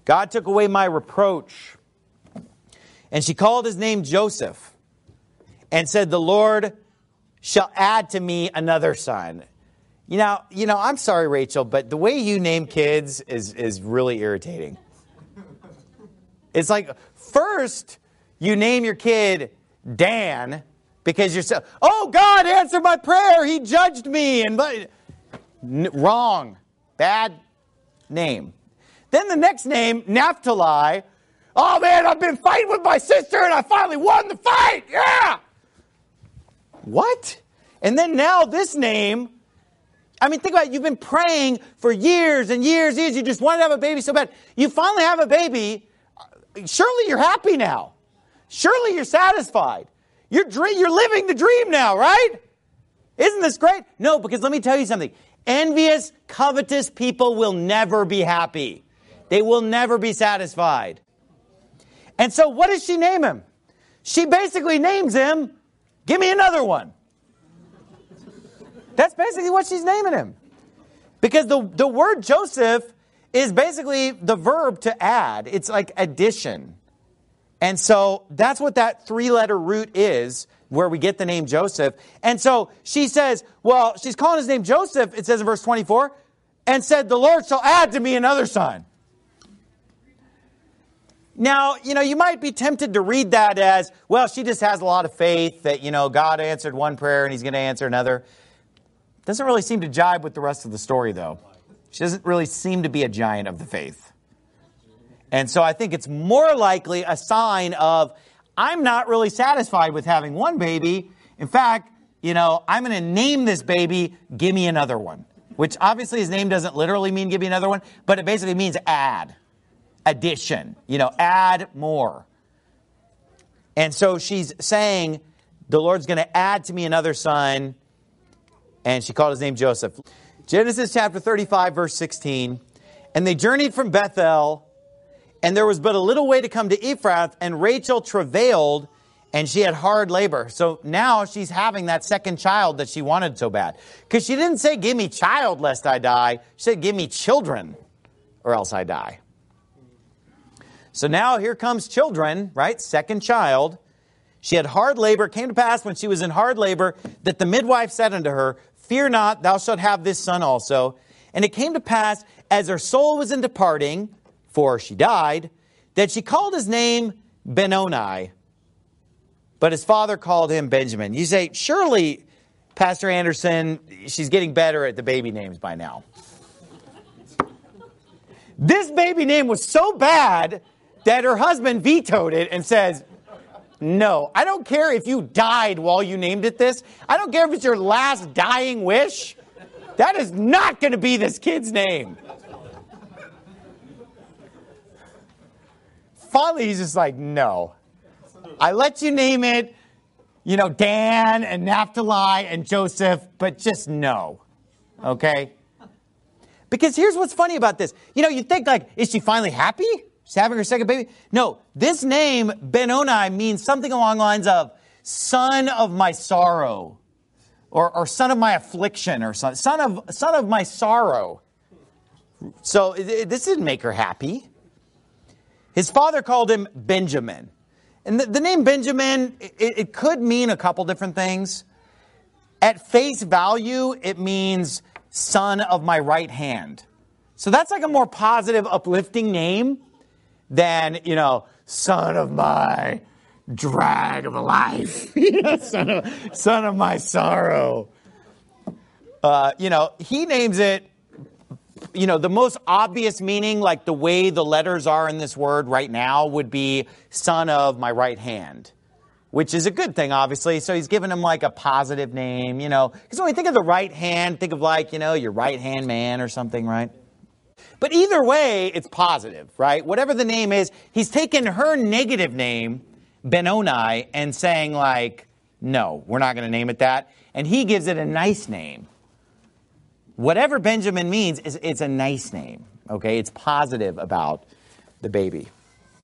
God took away my reproach. And she called his name Joseph and said, the Lord shall add to me another son. You know, I'm sorry, Rachel, but the way you name kids is really irritating. It's like, first, you name your kid Dan because you're so, oh, God answered my prayer. He judged me. Wrong. Bad name. Then the next name, Naphtali. Oh, man, I've been fighting with my sister and I finally won the fight. Yeah. What? And then now this name, I mean, think about it. You've been praying for years and years. You just wanted to have a baby so bad. You finally have a baby. Surely you're happy now. Surely you're satisfied. You're living the dream now, right? Isn't this great? No, because let me tell you something. Envious, covetous people will never be happy. They will never be satisfied. And so what does she name him? She basically names him, give me another one. That's basically what she's naming him. Because the word Joseph is basically the verb to add. It's like addition. And so that's what that 3-letter root is, where we get the name Joseph. And so she says, well, she's calling his name Joseph, it says in verse 24, and said, the Lord shall add to me another son. Now, you might be tempted to read that as, well, she just has a lot of faith that, God answered one prayer and he's going to answer another. Doesn't really seem to jibe with the rest of the story, though. She doesn't really seem to be a giant of the faith. And so I think it's more likely a sign of, I'm not really satisfied with having one baby. In fact, I'm going to name this baby, give me another one. Which obviously his name doesn't literally mean give me another one, but it basically means add. Addition, add more. And so she's saying, the Lord's going to add to me another son. And she called his name Joseph. Genesis chapter 35, verse 16. And they journeyed from Bethel, and there was but a little way to come to Ephrath, and Rachel travailed, and she had hard labor. So now she's having that second child that she wanted so bad. Because she didn't say, give me child lest I die. She said, give me children or else I die. So now here comes children, right? Second child. She had hard labor. It came to pass when she was in hard labor that the midwife said unto her, fear not, thou shalt have this son also. And it came to pass as her soul was in departing, for she died, that she called his name Benoni. But his father called him Benjamin. You say, surely, Pastor Anderson, she's getting better at the baby names by now. This baby name was so bad that her husband vetoed it and says, no, I don't care if you died while you named it this. I don't care if it's your last dying wish. That is not going to be this kid's name. Finally, he's just like, no. I let you name it, Dan and Naphtali and Joseph, but just no. Okay? Because here's what's funny about this. You think like, is she finally happy? She's having her second baby? No, this name, Benoni, means something along the lines of son of my sorrow or son of my affliction or son of my sorrow. So this didn't make her happy. His father called him Benjamin. And the name Benjamin, it could mean a couple different things. At face value, it means son of my right hand. So that's like a more positive, uplifting name than, son of my drag of a life. Son of my sorrow. He names it, the most obvious meaning, like the way the letters are in this word right now, would be son of my right hand, which is a good thing, obviously. So he's giving him like a positive name, because when we think of the right hand, think of like, your right hand man or something, right? But either way, it's positive, right? Whatever the name is, he's taken her negative name, Benoni, and saying like, no, we're not going to name it that. And he gives it a nice name. Whatever Benjamin means, it's a nice name, okay? It's positive about the baby.